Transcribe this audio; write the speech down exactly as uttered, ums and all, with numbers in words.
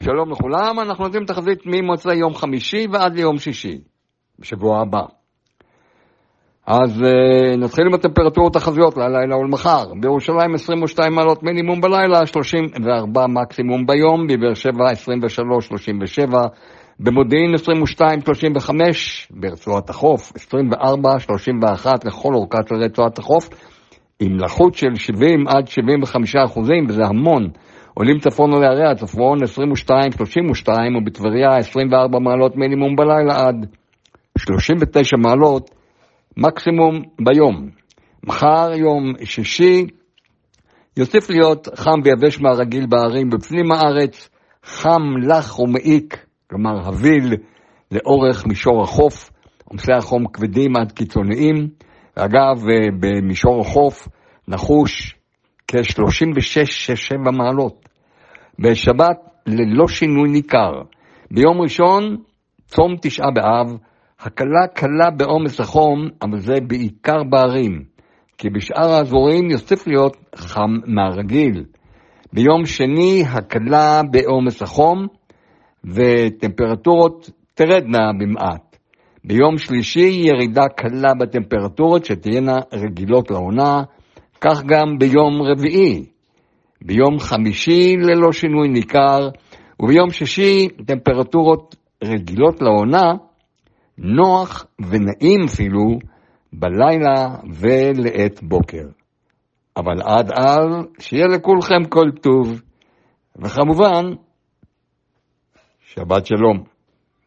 שלום לכולם, אנחנו נותנים תחזית ממוצאי יום חמישי ועד ליום שישי, בשבוע הבא. אז uh, נתחיל עם הטמפרטורות החזיות ללילה ולמחר. בירושלים עשרים ושתיים מעלות מינימום בלילה, שלושים וארבע מקסימום ביום, בבאר שבע עשרים ושלוש שלושים ושבע, במודיעין עשרים ושתיים שלושים וחמש, ברצועת החוף עשרים וארבע שלושים ואחת לכל אורכת של רצועת החוף, עם לחות של שבעים עד שבעים וחמישה אחוזים, וזה המון. עולים צפון לערי הצפון עשרים ושתיים שלושים ושתיים, ובטבריה עשרים וארבע מעלות מינימום בלילה עד שלושים ותשע מעלות מקסימום ביום. מחר יום שישי יוסיף להיות חם ויבש מהרגיל בערים בפנים הארץ, חם לח ומעיק, כלומר הביל לאורך מישור החוף, עומסי החום כבדים עד קיצוניים. אגב, במישור החוף נחוש כ-שלושים ושש שבע מעלות. בשבת ללא שינוי ניכר. ביום ראשון, צום תשעה באב, הקלה קלה בעומס החום, אבל זה בעיקר בערים, כי בשאר האזורים יוסיף להיות חם מהרגיל. ביום שני, הקלה בעומס החום, וטמפרטורות תרדנה במעט. ביום שלישי, ירידה קלה בטמפרטורות שתהיינה רגילות לעונה, כך גם ביום רביעי. ביום חמישי ללא שינוי ניכר, וביום שישי טמפרטורות רגילות לעונה, נוח ונעים אפילו בלילה ולעת בוקר. אבל עד אז שיהיה לכולכם כל טוב, וכמובן שבת שלום.